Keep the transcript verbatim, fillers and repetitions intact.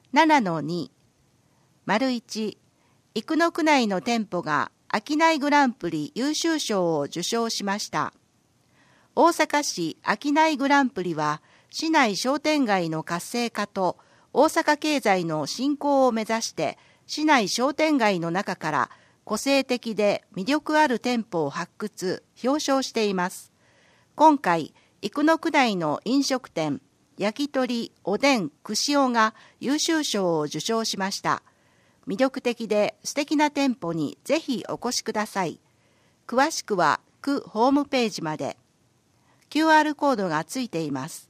ななのに、丸いち、生野区内の店舗が商いグランプリ優秀賞を受賞しました。大阪市商いグランプリは、市内商店街の活性化と大阪経済の振興を目指して、市内商店街の中から個性的で魅力ある店舗を発掘、表彰しています。今回、生野区内の飲食店、焼き鳥、おでん、串尾が優秀賞を受賞しました。魅力的で素敵な店舗にぜひお越しください。詳しくは区ホームページまで。キューアール コードがついています。